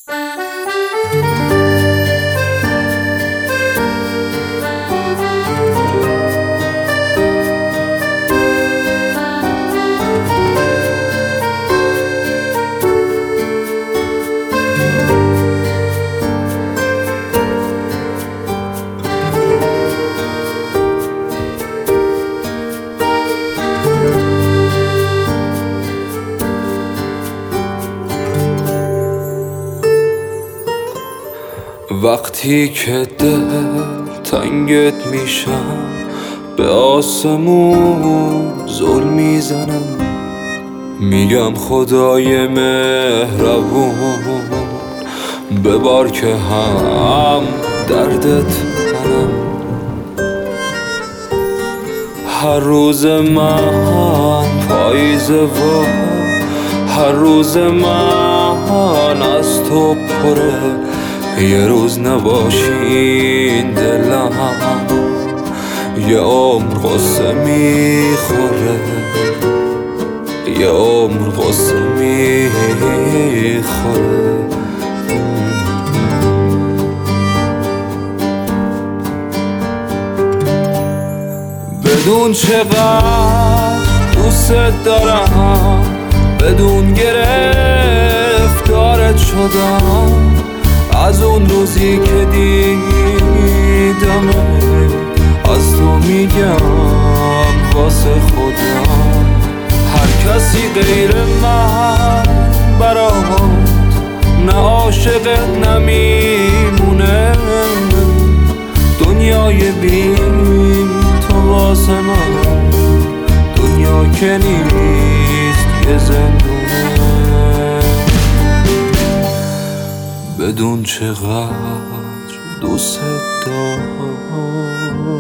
وقتی که دل تنگت میشم به آسمون زل میزنم، میگم خدای مهربون ببار که هم دردت منم. هر روز من پاییزه و هر روز من از تو پره، یه روز نباشین دلم یه عمر غصه میخوره، یه عمر غصه میخوره. بدون چقدر دوست دارم، بدون گرفتارت شدم، از اون روزی که دیدم از تو میگم واسه خودم. هر کسی غیر من برات نه عاشقت نمیمونه، دنیای بی تو واسه من دنیا که نیست یه زندونه. بدون چقدر دوست دارم.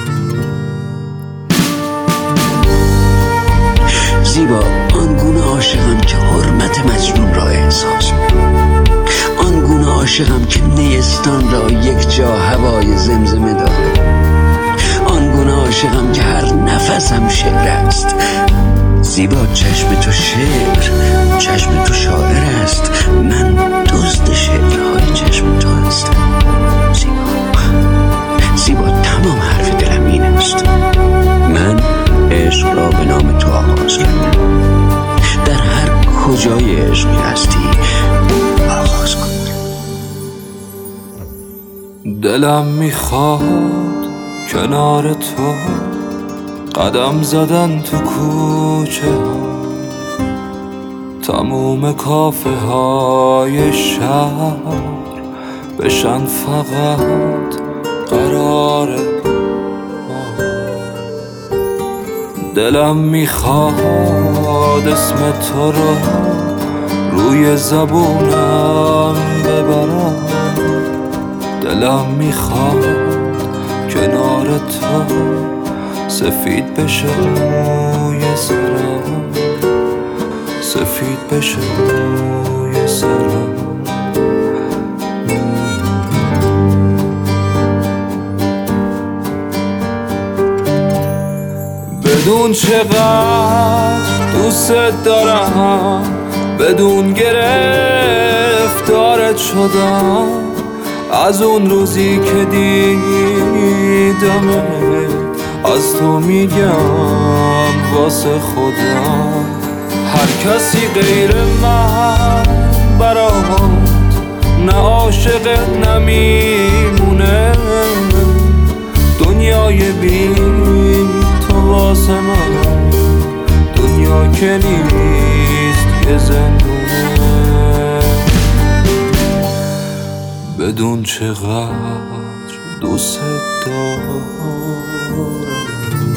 زیبا آنگونه عاشقم که حرمت مجنون را احساس، آنگونه عاشقم که نیستان را یک جا هوای زمزمه دارد، آنگونه عاشقم که هر نفسم شعر است. زیبا چشم تو شعر، چشم تو شاعر است، من دزد شعرهای چشم تو هستم. زیبا تمام حرف دلم این است، من عشق را به نام تو آغاز کردم. در هر کجای عشقی هستی آغاز کن. دلم میخواد کنار تو قدم زدن تو کوچه، تموم کافه های شهر بشن فقط قرار ما. دلم میخواد اسم تو رو روی زبونم ببرم، دلم میخواد کنار تو سفید بشه موی سرم، سفید بشه موی سرم. بدون چقدر دوست دارم، بدون گرفتارت شدم، از اون روزی که دیدم از تو میگم واسه خودم. هر کسی غیر من برات نه عاشقت نمیمونه، دنیای بی تو واسه من دنیا که نیست یه زندونه. بدون چقدر دوست دارم.